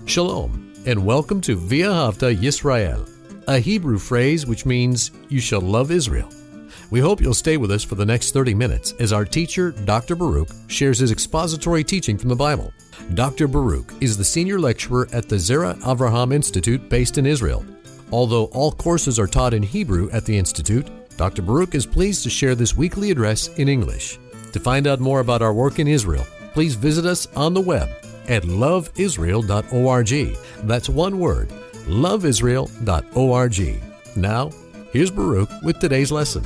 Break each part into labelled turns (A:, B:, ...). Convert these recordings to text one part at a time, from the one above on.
A: Shalom, and welcome to V'ahavta Yisrael, a Hebrew phrase which means, you shall love Israel. We hope you'll stay with us for the next 30 minutes as our teacher, Dr. Baruch, shares his expository teaching from the Bible. Dr. Baruch is the senior lecturer at the Zera Avraham Institute based in Israel. Although all courses are taught in Hebrew at the Institute, Dr. Baruch is pleased to share this weekly address in English. To find out more about our work in Israel, please visit us on the web at loveisrael.org. That's one word, loveisrael.org. Now, here's Baruch with today's lesson.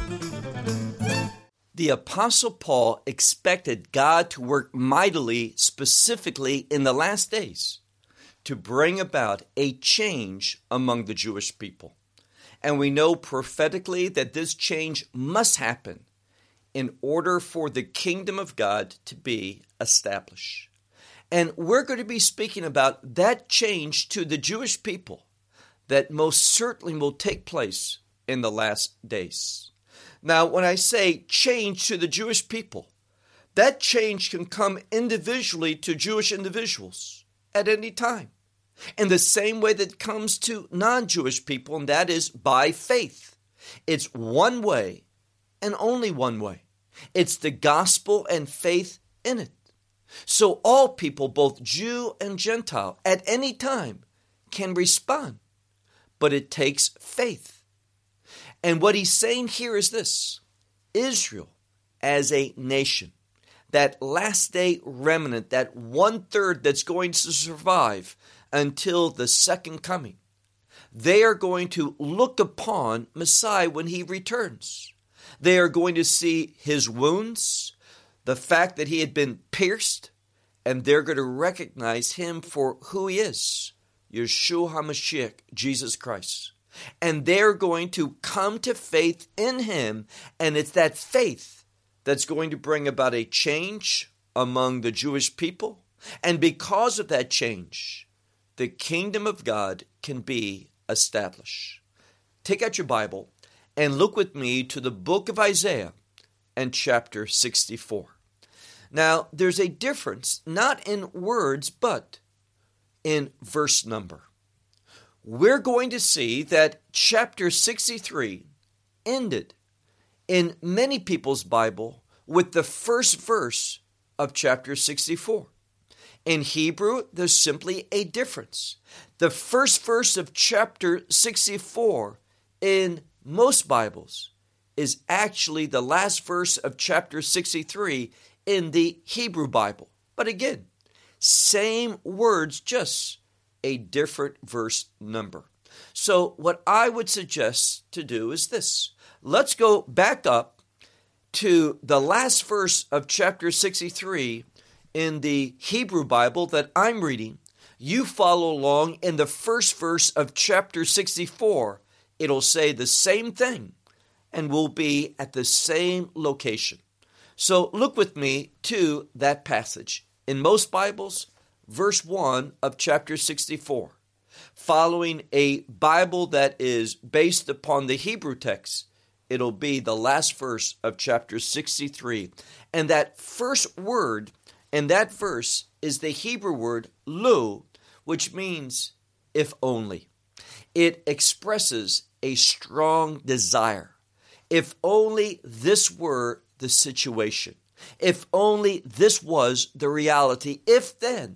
B: The Apostle Paul expected God to work mightily, specifically in the last days, to bring about a change among the Jewish people. And we know prophetically that this change must happen in order for the kingdom of God to be established. And we're going to be speaking about that change to the Jewish people that most certainly will take place in the last days. Now, when I say change to the Jewish people, that change can come individually to Jewish individuals at any time, in the same way that it comes to non-Jewish people, and that is by faith. It's one way and only one way. It's the gospel and faith in it. So all people, both Jew and Gentile, at any time can respond, but it takes faith. And what he's saying here is this: Israel as a nation, that last day remnant, that 1/3 that's going to survive until the second coming, they are going to look upon Messiah when he returns. They are going to see his wounds, the fact that he had been pierced, and they're going to recognize him for who he is, Yeshua HaMashiach, Jesus Christ. And they're going to come to faith in him, and it's that faith that's going to bring about a change among the Jewish people. And because of that change, the kingdom of God can be established. Take out your Bible and look with me to the book of Isaiah and chapter 64. Now, there's a difference, not in words, but in verse number. We're going to see that chapter 63 ended in many people's Bible with the first verse of chapter 64. In Hebrew, there's simply a difference. The first verse of chapter 64 in most Bibles is actually the last verse of chapter 63 in the Hebrew Bible. But again, same words, just a different verse number. So what I would suggest to do is this. Let's go back up to the last verse of chapter 63 in the Hebrew Bible that I'm reading. You follow along in the first verse of chapter 64. It'll say the same thing, and we'll be at the same location. So look with me to that passage. In most Bibles, verse 1 of chapter 64. Following a Bible that is based upon the Hebrew text, it'll be the last verse of chapter 63. And that first word in that verse is the Hebrew word lo, which means if only. It expresses a strong desire. If only this were the situation. If only this was the reality. If then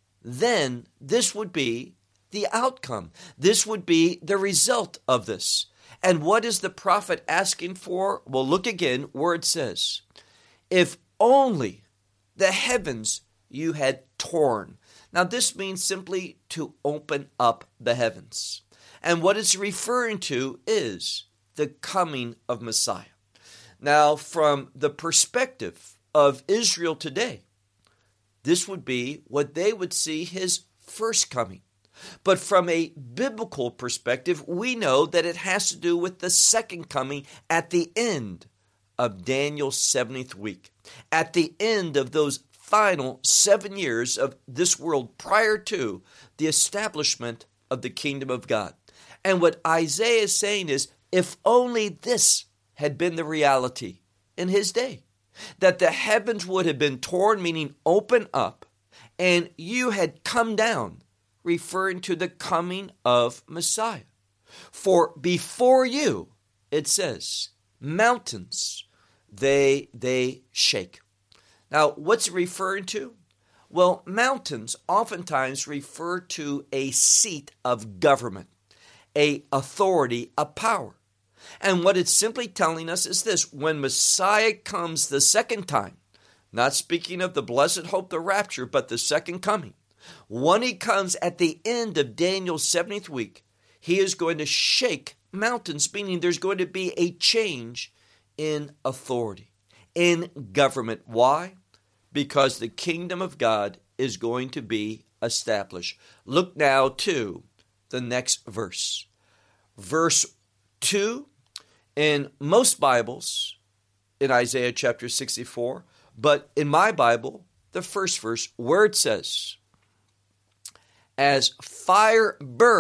B: this would be the outcome. This would be the result of this. And what is the prophet asking for? Well, look again where it says, if only the heavens you had torn. Now this means simply to open up the heavens. And what it's referring to is the coming of Messiah. Now, from the perspective of Israel today, this would be what they would see his first coming. But from a biblical perspective, we know that it has to do with the second coming at the end of Daniel's 70th week, at the end of those final 7 years of this world prior to the establishment of the kingdom of God. And what Isaiah is saying is, if only this had been the reality in his day, that the heavens would have been torn, meaning open up, and you had come down, referring to the coming of Messiah. For before you, it says, mountains, they shake. Now, what's it referring to? Well, mountains oftentimes refer to a seat of government, a authority, a power. And what it's simply telling us is this: when Messiah comes the second time, not speaking of the blessed hope, the rapture, but the second coming, when he comes at the end of Daniel's 70th week, he is going to shake mountains, meaning there's going to be a change in authority, in government. Why? Because the kingdom of God is going to be established. Look now to the next verse. Verse 2, in most Bibles, in Isaiah chapter 64, but in my Bible, the first verse, where it says, as fire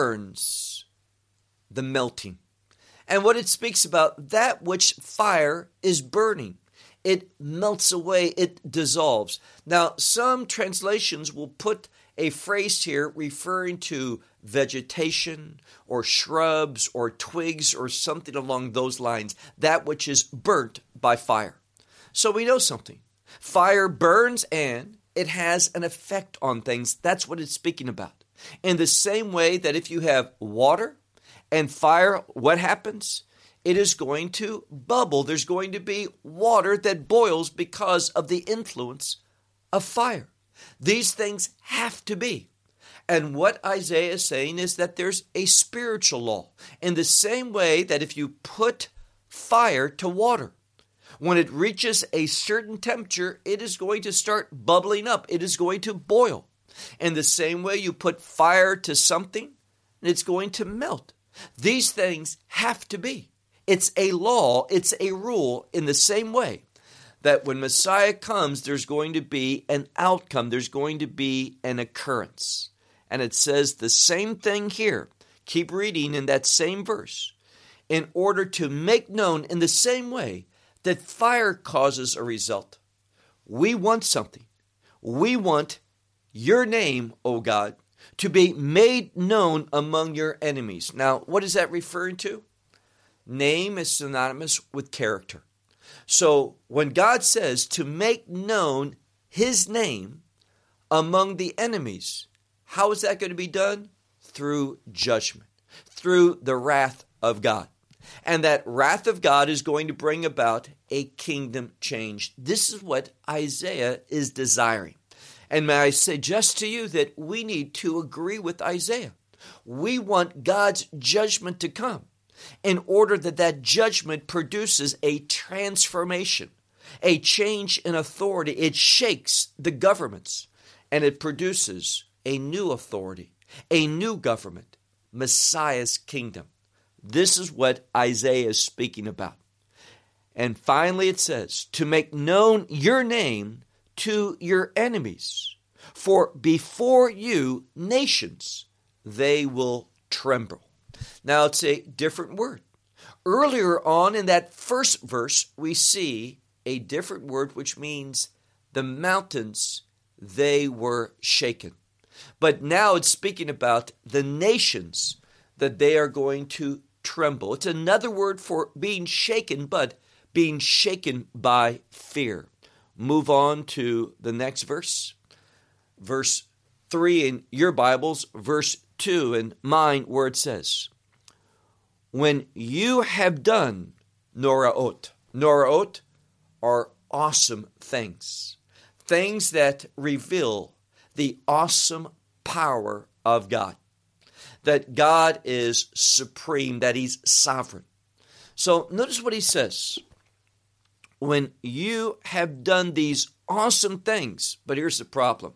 B: burns, the melting. And what it speaks about, that which fire is burning. It melts away, it dissolves. Now, some translations will put a phrase here referring to vegetation or shrubs or twigs or something along those lines, that which is burnt by fire. So we know something. Fire burns and it has an effect on things. That's what it's speaking about. In the same way that if you have water and fire, what happens? It is going to bubble. There's going to be water that boils because of the influence of fire. These things have to be. And what Isaiah is saying is that there's a spiritual law. In the same way that if you put fire to water, when it reaches a certain temperature, it is going to start bubbling up. It is going to boil. In the same way you put fire to something, it's going to melt. These things have to be. It's a law, it's a rule, in the same way that when Messiah comes, there's going to be an outcome, there's going to be an occurrence. And it says the same thing here. Keep reading in that same verse. In order to make known in the same way that fire causes a result. We want something. We want your name, O God, to be made known among your enemies. Now, what is that referring to? Name is synonymous with character. So when God says to make known his name among the enemies, how is that going to be done? Through judgment, through the wrath of God. And that wrath of God is going to bring about a kingdom change. This is what Isaiah is desiring. And may I suggest to you that we need to agree with Isaiah. We want God's judgment to come in order that that judgment produces a transformation, a change in authority. It shakes the governments and it produces a new authority, a new government, Messiah's kingdom. This is what Isaiah is speaking about. And finally it says, to make known your name to your enemies, for before you nations, they will tremble. Now it's a different word. Earlier on in that first verse, we see a different word which means the mountains, they were shaken. But now it's speaking about the nations, that they are going to tremble. It's another word for being shaken, but being shaken by fear. Move on to the next verse. Verse 3 in your Bibles, verse 2 in mine, where it says, when you have done Noraot. Noraot are awesome things. Things that reveal the awesome power of God. That God is supreme, that he's sovereign. So notice what he says. When you have done these awesome things, but here's the problem.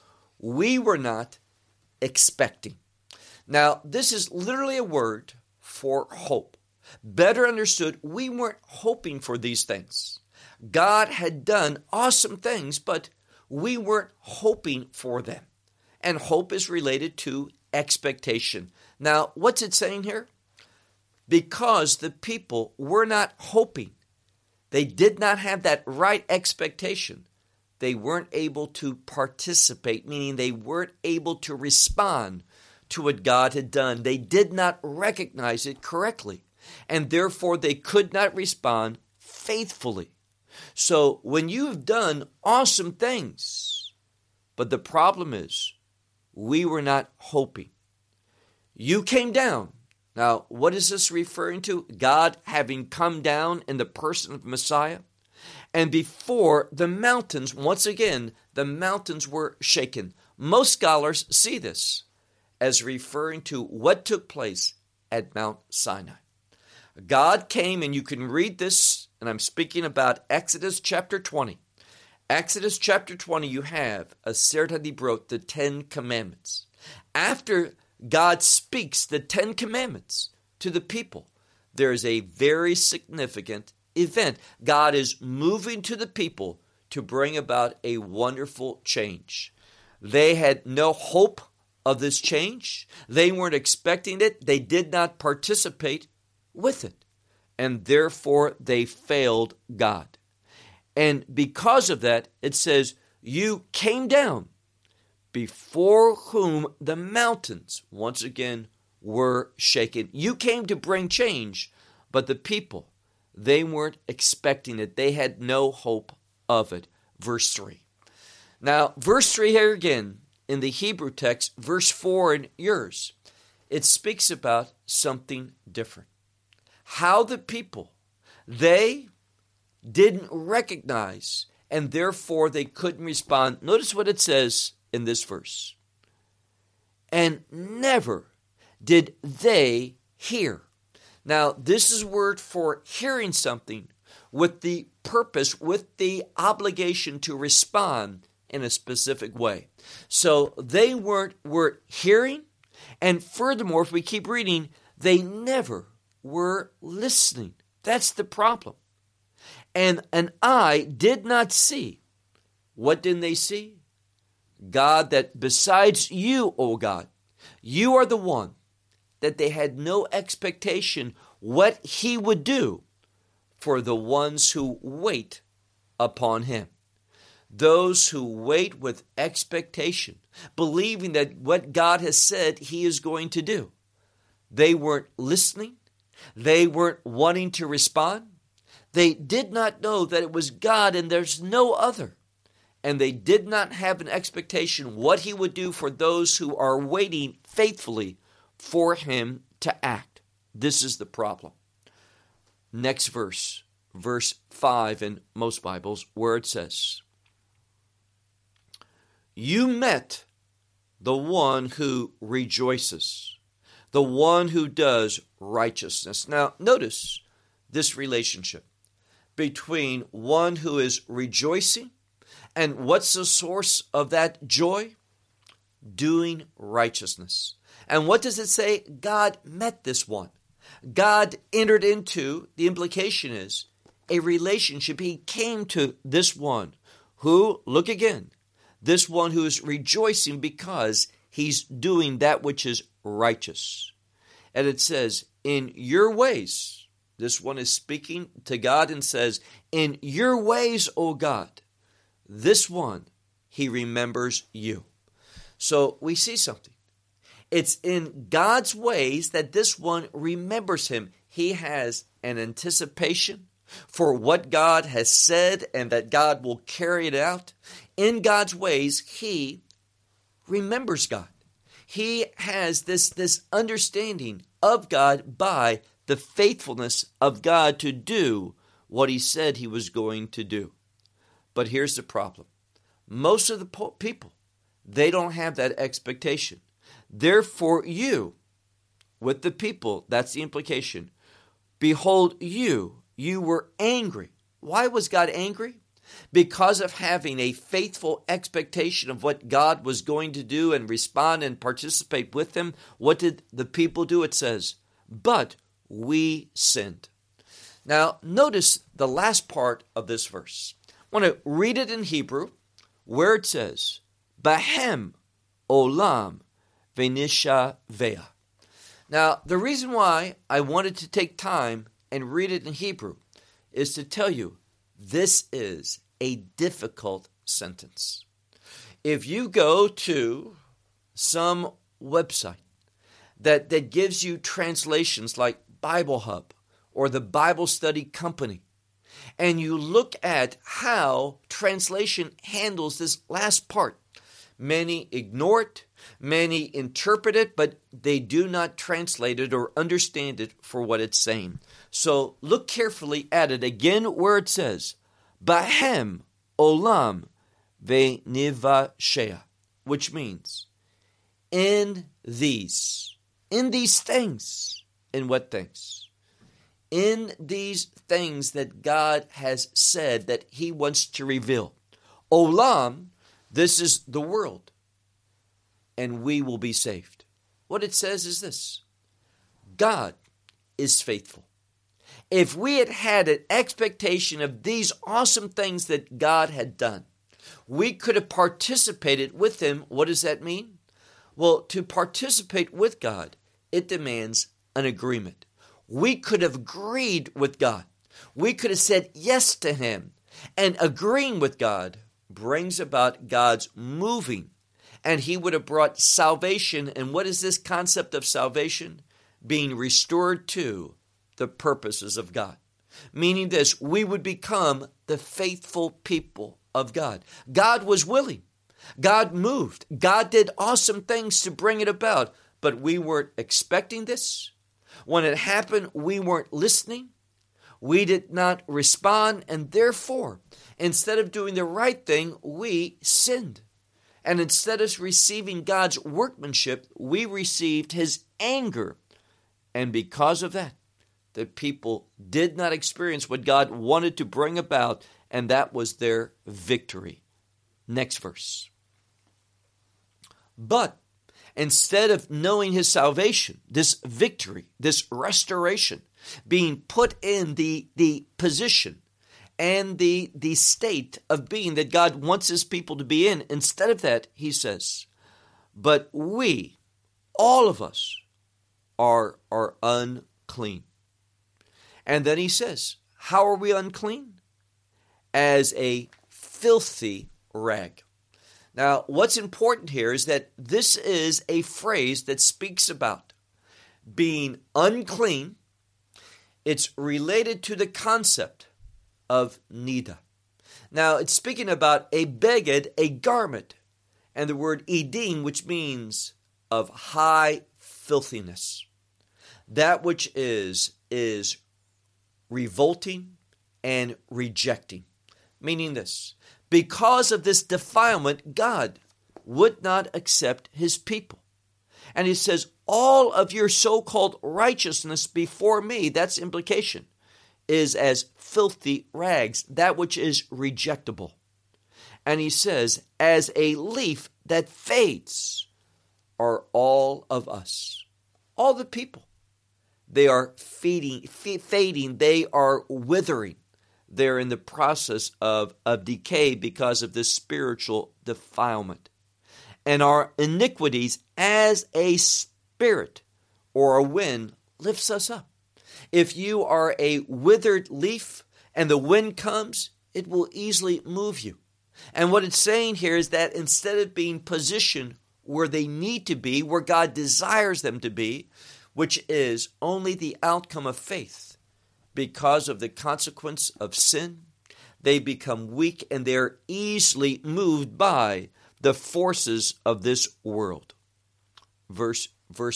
B: We were not expecting. Now, this is literally a word for hope. Better understood, we weren't hoping for these things. God had done awesome things, but we weren't hoping for them. And hope is related to expectation. Now, what's it saying here? Because the people were not hoping, they did not have that right expectation, they weren't able to participate, meaning they weren't able to respond to what God had done. They did not recognize it correctly, and therefore they could not respond faithfully. So when you have done awesome things, but the problem is, we were not hoping. You came down. Now, what is this referring to? God having come down in the person of Messiah. And before the mountains, once again, the mountains were shaken. Most scholars see this as referring to what took place at Mount Sinai. God came, and you can read this, and I'm speaking about Exodus chapter 20. Exodus chapter 20, you have Aser HaDibrot, the 10 Commandments. After God speaks the 10 Commandments to the people, there is a very significant event. God is moving to the people to bring about a wonderful change. They had no hope of this change. They weren't expecting it. They did not participate with it. And therefore, they failed God. And because of that, it says, you came down before whom the mountains, once again, were shaken. You came to bring change, but the people, they weren't expecting it. They had no hope of it. Verse 3. Now, verse 3 here again, in the Hebrew text, verse 4 in yours, it speaks about something different. How the people, they didn't recognize, and therefore they couldn't respond. Notice what it says in this verse. And never did they hear. Now, this is word for hearing something with the purpose, with the obligation to respond in a specific way. So they weren't hearing, and furthermore, if we keep reading, they never were listening. That's the problem. And an eye did not see. What didn't they see? God, that besides you, O God, you are the one, that they had no expectation what he would do for the ones who wait upon him. Those who wait with expectation, believing that what God has said he is going to do. They weren't listening. They weren't wanting to respond. They did not know that it was God and there's no other. And they did not have an expectation what he would do for those who are waiting faithfully for him to act. This is the problem. Next verse, verse 5 in most Bibles, where it says, you met the one who rejoices, the one who does righteousness. Now, notice this relationship between one who is rejoicing, and what's the source of that joy? Doing righteousness. And what does it say? God met this one. God entered into, the implication is, a relationship. He came to this one who, look again, this one who is rejoicing because he's doing that which is righteous. And it says, in your ways, this one is speaking to God and says, in your ways, O God, this one, he remembers you. So we see something. It's in God's ways that this one remembers him. He has an anticipation for what God has said and that God will carry it out. In God's ways, he remembers God. He has this understanding of God by the faithfulness of God to do what he said he was going to do. But here's the problem. Most of the people, they don't have that expectation. Therefore, you, with the people, that's the implication. Behold, you were angry. Why was God angry? Because of having a faithful expectation of what God was going to do and respond and participate with him. What did the people do? It says, but we sinned. Now, notice the last part of this verse. I want to read it in Hebrew, where it says, Bahem olam v'nishaveh. Now, the reason why I wanted to take time and read it in Hebrew is to tell you this is a difficult sentence. If you go to some website that gives you translations like Bible Hub or the Bible Study Company, and you look at how translation handles this last part, many ignore it, many interpret it, but they do not translate it or understand it for what it's saying. So look carefully at it again where it says, Bahem olam ve'nivashea, which means in these things. In what things? In these things that God has said that he wants to reveal. Olam, this is the world, and we will be saved. What it says is this: God is faithful. If we had had an expectation of these awesome things that God had done, we could have participated with him. What does that mean? Well, to participate with God, it demands an agreement. We could have agreed with God. We could have said yes to him. And agreeing with God brings about God's moving. And he would have brought salvation. And what is this concept of salvation? Being restored to the purposes of God. Meaning this, we would become the faithful people of God. God was willing. God moved. God did awesome things to bring it about. But we weren't expecting this. When it happened, we weren't listening. We did not respond. And therefore, instead of doing the right thing, we sinned. And instead of receiving God's workmanship, we received his anger. And because of that, the people did not experience what God wanted to bring about, and that was their victory. Next verse. But instead of knowing his salvation, this victory, this restoration, being put in the position and the state of being that God wants his people to be in, instead of that, he says, but we, all of us, are unclean. And then he says, how are we unclean? As a filthy rag. Now, what's important here is that this is a phrase that speaks about being unclean. It's related to the concept of nida. Now, it's speaking about a beged, a garment, and the word edim, which means of high filthiness. That which is revolting and rejecting. Meaning this, because of this defilement, God would not accept his people. And he says, all of your so-called righteousness before me, that's implication, is as filthy rags, that which is rejectable. And he says, as a leaf that fades are all of us, all the people. They are fading, they are withering. They're in the process of decay because of this spiritual defilement. And our iniquities as a spirit or a wind lifts us up. If you are a withered leaf and the wind comes, it will easily move you. And what it's saying here is that instead of being positioned where they need to be, where God desires them to be, which is only the outcome of faith, because of the consequence of sin, they become weak and they're easily moved by the forces of this world. Verse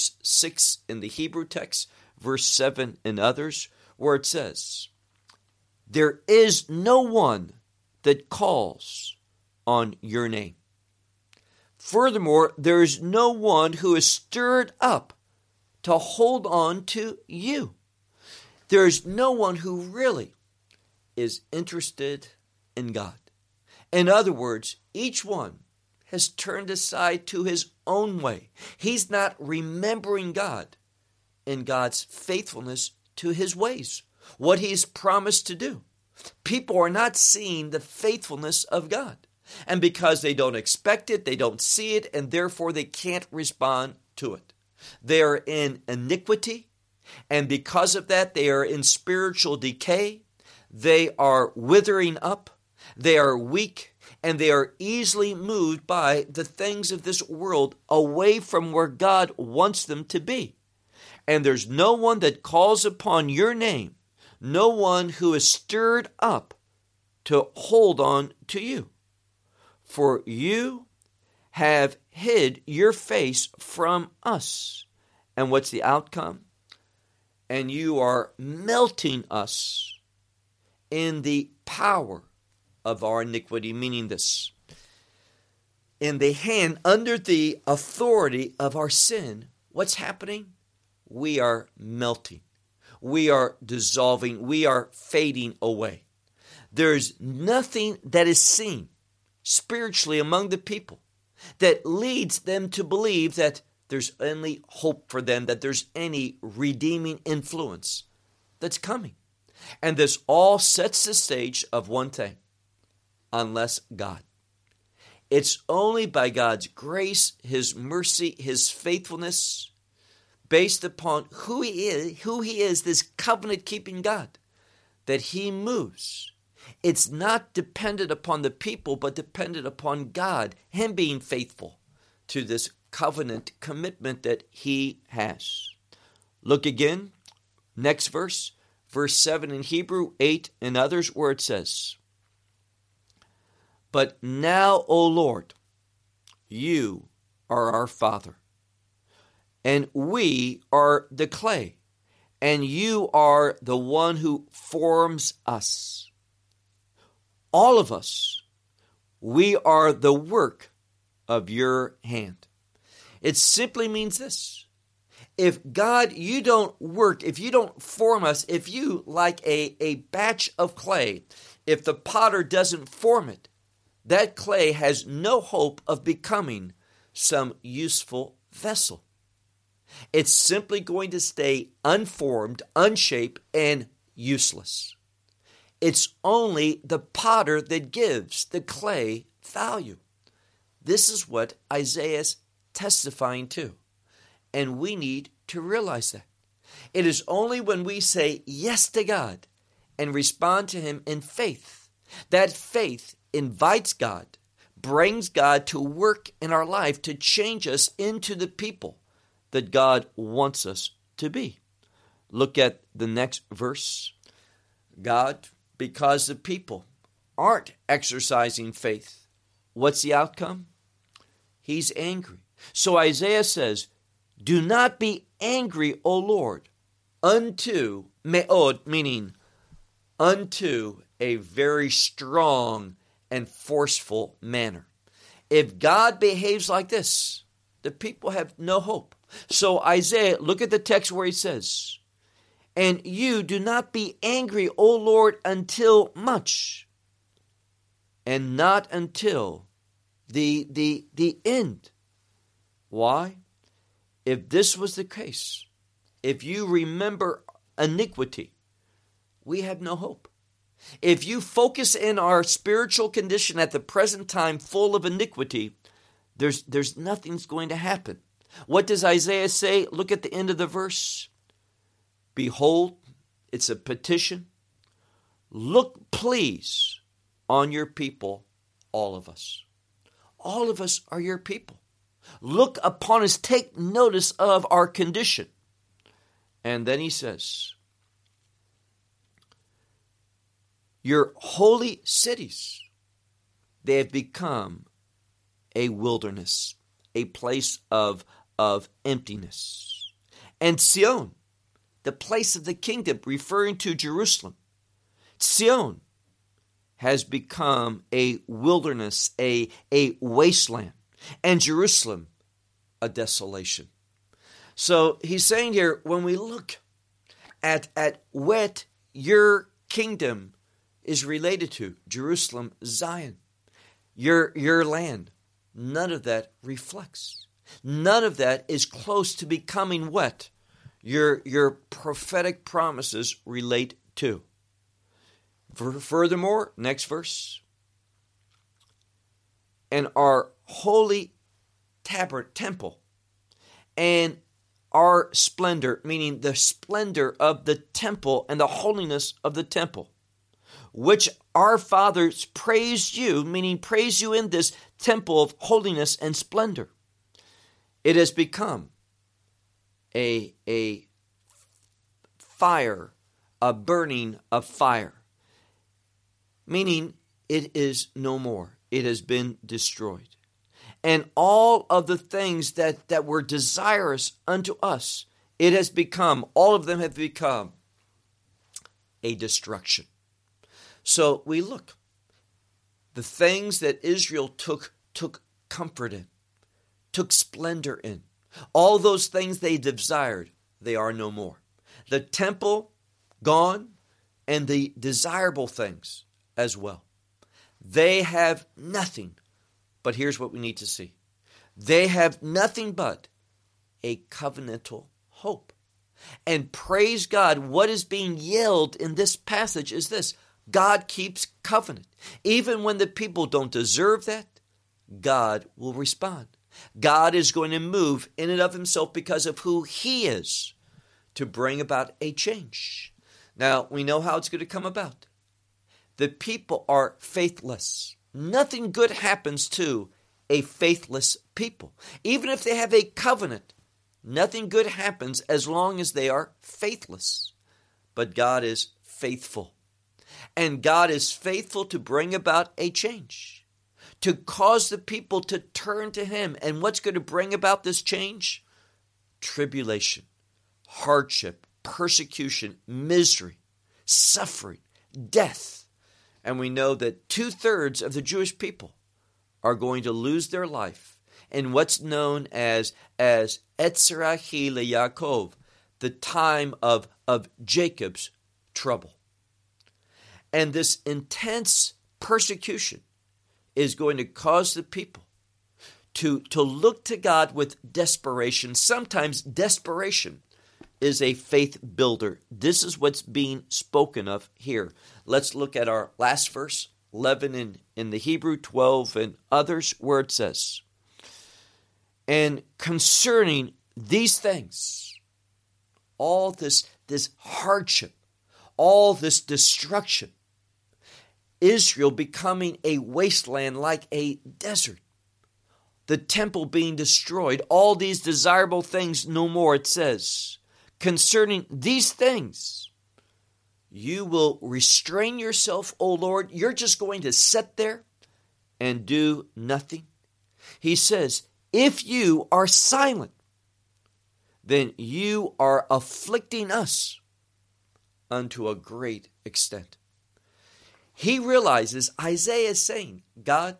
B: 6 in the Hebrew text, verse 7 in others, where it says, there is no one that calls on your name. Furthermore, there is no one who is stirred up to hold on to you. There is no one who really is interested in God. In other words, each one has turned aside to his own way. He's not remembering God in God's faithfulness to his ways, what he's promised to do. People are not seeing the faithfulness of God. And because they don't expect it, they don't see it, and therefore they can't respond to it. They are in iniquity, and because of that, they are in spiritual decay. They are withering up. They are weak, and they are easily moved by the things of this world away from where God wants them to be. And there's no one that calls upon your name, no one who is stirred up to hold on to you. For you have hid your face from us. And what's the outcome? And you are melting us in the power of our iniquity, meaning this. In the hand, under the authority of our sin, what's happening? We are melting. We are dissolving. We are fading away. There's nothing that is seen spiritually among the people that leads them to believe that there's any hope for them, that there's any redeeming influence that's coming. And this all sets the stage of one thing: unless God. It's only by God's grace, His mercy, His faithfulness, based upon who He is, this covenant-keeping God, that He moves. It's not dependent upon the people, but dependent upon God, Him being faithful to this covenant commitment that He has. Look again, next verse, verse 7 in Hebrew, 8 in others, where it says, "But now, O Lord, you are our Father, and we are the clay, and you are the one who forms us. All of us, we are the work of your hand." It simply means this: if God, you don't work, if you don't form us, if you, like a batch of clay, if the potter doesn't form it, that clay has no hope of becoming some useful vessel. It's simply going to stay unformed, unshaped, and useless. It's only the potter that gives the clay value. This is what Isaiah is testifying to, and we need to realize that. It is only when we say yes to God and respond to Him in faith, that faith invites God, brings God to work in our life to change us into the people that God wants us to be. Look at the next verse. God, because the people aren't exercising faith, what's the outcome? He's angry. So Isaiah says, "Do not be angry, O Lord, unto me'od," meaning unto a very strong and forceful manner. If God behaves like this, the people have no hope. So Isaiah, look at the text where he says, "And you do not be angry, O Lord, until much, and not until the end." Why? If this was the case, if you remember iniquity, we have no hope. If you focus in our spiritual condition at the present time full of iniquity, there's nothing's going to happen. What does Isaiah say? Look at the end of the verse. "Behold," it's a petition, "look, please, on your people, all of us." All of us are your people. Look upon us, take notice of our condition. And then he says, "Your holy cities, they have become a wilderness, a place of emptiness. And Sion, the place of the kingdom," referring to Jerusalem, "Sion has become a wilderness, a wasteland, and Jerusalem a desolation." So he's saying here, when we look at what your kingdom is related to, Jerusalem, Zion, your land, none of that reflects. None of that is close to becoming what your prophetic promises relate to. Furthermore, next verse, "And our holy temple and our splendor," meaning the splendor of the temple and the holiness of the temple, which our fathers praised you, meaning praise you in this temple of holiness and splendor. It has become a fire, a burning of fire, meaning it is no more. It has been destroyed. And all of the things that were desirous unto us, it has become, all of them have become a destruction. So we look, the things that Israel took comfort in, took splendor in, all those things they desired, they are no more. The temple gone, and the desirable things as well. They have nothing, but here's what we need to see. They have nothing but a covenantal hope. And praise God, what is being yelled in this passage is this: God keeps covenant. Even when the people don't deserve that, God will respond. God is going to move in and of himself because of who he is to bring about a change. Now, we know how it's going to come about. The people are faithless. Nothing good happens to a faithless people. Even if they have a covenant, nothing good happens as long as they are faithless. But God is faithful. And God is faithful to bring about a change, to cause the people to turn to him. And what's going to bring about this change? Tribulation, hardship, persecution, misery, suffering, death. And we know that 2/3 of the Jewish people are going to lose their life in what's known as Etzrahi LeYaakov, the time of Jacob's trouble. And this intense persecution is going to cause the people to look to God with desperation. Sometimes desperation is a faith builder. This is what's being spoken of here. Let's look at our last verse, 11 in the Hebrew, 12 and others, where it says, and concerning these things, all this hardship, all this destruction, Israel becoming a wasteland like a desert, the temple being destroyed, all these desirable things no more, it says, concerning these things, you will restrain yourself, O Lord. You're just going to sit there and do nothing. He says, if you are silent, then you are afflicting us unto a great extent. He realizes, Isaiah is saying, God,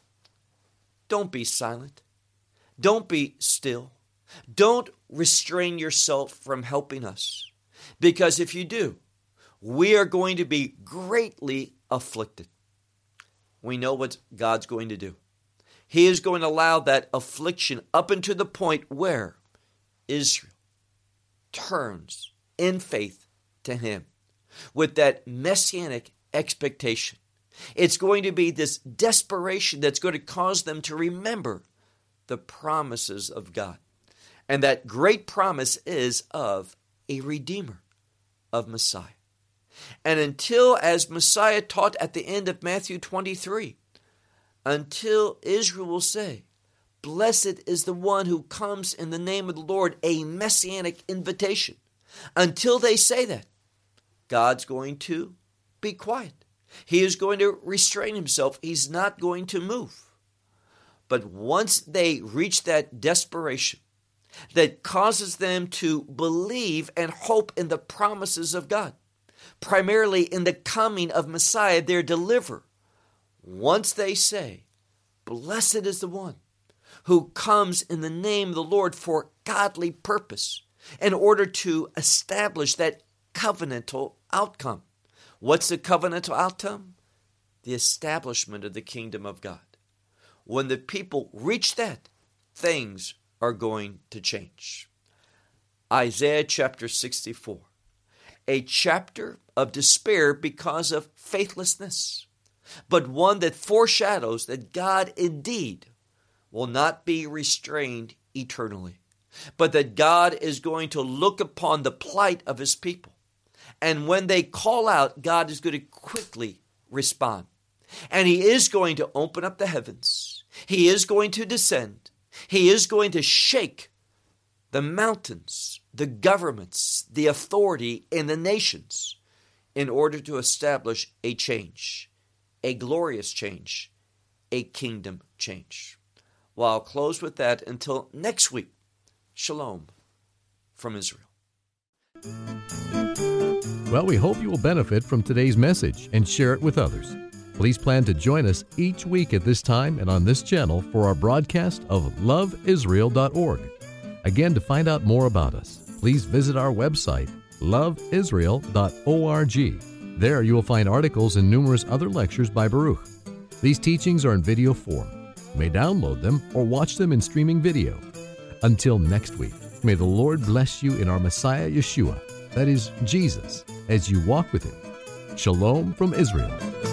B: don't be silent. Don't be still. Don't restrain yourself from helping us. Because if you do, we are going to be greatly afflicted. We know what God's going to do. He is going to allow that affliction up until the point where Israel turns in faith to him with that messianic expectation. It's going to be this desperation that's going to cause them to remember the promises of God. And that great promise is of a Redeemer, of Messiah. And until, as Messiah taught at the end of Matthew 23, until Israel will say, blessed is the one who comes in the name of the Lord, a messianic invitation. Until they say that, God's going to be quiet. He is going to restrain himself. He's not going to move. But once they reach that desperation that causes them to believe and hope in the promises of God, primarily in the coming of Messiah, their deliverer, once they say, blessed is the one who comes in the name of the Lord for godly purpose, in order to establish that covenantal outcome. What's the covenantal outcome? The establishment of the kingdom of God. When the people reach that, things are going to change. Isaiah chapter 64, a chapter of despair because of faithlessness, but one that foreshadows that God indeed will not be restrained eternally, but that God is going to look upon the plight of his people. And when they call out, God is going to quickly respond. And he is going to open up the heavens. He is going to descend. He is going to shake the mountains, the governments, the authority in the nations in order to establish a change, a glorious change, a kingdom change. Well, I'll close with that until next week. Shalom from Israel.
A: Well, we hope you will benefit from today's message and share it with others. Please plan to join us each week at this time and on this channel for our broadcast of loveisrael.org. Again, to find out more about us, please visit our website, loveisrael.org. There you will find articles and numerous other lectures by Baruch. These teachings are in video form. You may download them or watch them in streaming video. Until next week, may the Lord bless you in our Messiah Yeshua, that is Jesus, as you walk with Him. Shalom from Israel.